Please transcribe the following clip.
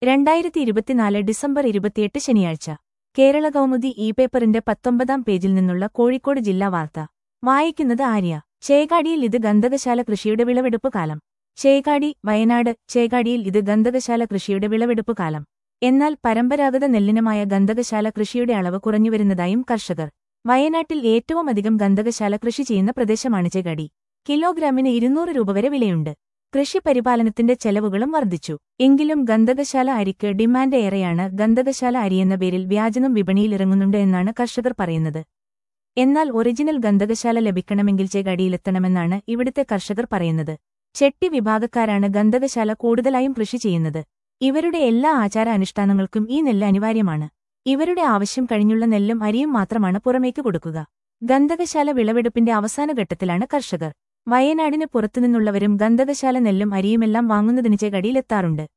2024 December 28 ശനിയാഴ്ച കേരള കൗമുദി പേപ്പറിന്റെ 19-ാം പേജിൽ നിന്നുള്ള കോഴിക്കോട് ജില്ലാ വാർത്ത വായിക്കുന്നത് ആര്യ. ചേകാടിയിൽ ഇത് ഗന്ധകശാല കൃഷിയുടെ വിളവെടുപ്പ് കാലം. ചേകാടി, വയനാട്. ചേകാടിയിൽ ഇത് ഗന്ധകശാല കൃഷിയുടെ വിളവെടുപ്പ് കാലം. എന്നാൽ പരമ്പരാഗത നെല്ലിനമായ ഗന്ധകശാല കൃഷിയുടെ അളവ് കുറഞ്ഞുവരുന്നതായും കർഷകർ. വയനാട്ടിൽ ഏറ്റവുമധികം ഗന്ധകശാല കൃഷി ചെയ്യുന്ന പ്രദേശമാണ് ചേകാടി. കിലോഗ്രാമിന് 200 രൂപ വരെ വിലയുണ്ട്. കൃഷി പരിപാലനത്തിന്റെ ചെലവുകളും വർദ്ധിച്ചു. എങ്കിലും ഗന്ധകശാല അരിക്ക് ഡിമാൻഡ് ഏറെയാണ്. ഗന്ധകശാല അരിയെന്ന പേരിൽ വ്യാജനം വിപണിയിലിറങ്ങുന്നുണ്ട് എന്നാണ് കർഷകർ പറയുന്നത്. എന്നാൽ ഒറിജിനൽ ഗന്ധകശാല ലഭിക്കണമെങ്കിൽ ചേകാടിയിലെത്തണമെന്നാണ് ഇവിടുത്തെ കർഷകർ പറയുന്നത്. ചെട്ടി വിഭാഗക്കാരാണ് ഗന്ധകശാല കൂടുതലായും കൃഷി ചെയ്യുന്നത്. ഇവരുടെ എല്ലാ ആചാര അനുഷ്ഠാനങ്ങൾക്കും ഈ നെല്ല് അനിവാര്യമാണ്. ഇവരുടെ ആവശ്യം കഴിഞ്ഞുള്ള നെല്ലും അരിയും മാത്രമാണ് പുറമേക്ക് കൊടുക്കുക. ഗന്ധകശാല വിളവെടുപ്പിന്റെ അവസാന ഘട്ടത്തിലാണ് കർഷകർ. വയനാടിന് പുറത്തുനിന്നുള്ളവരും ഗന്ധകശാല നെല്ലും അരിയുമെല്ലാം വാങ്ങുന്നതിന് ചേകാടിയിലെത്താറുണ്ട്.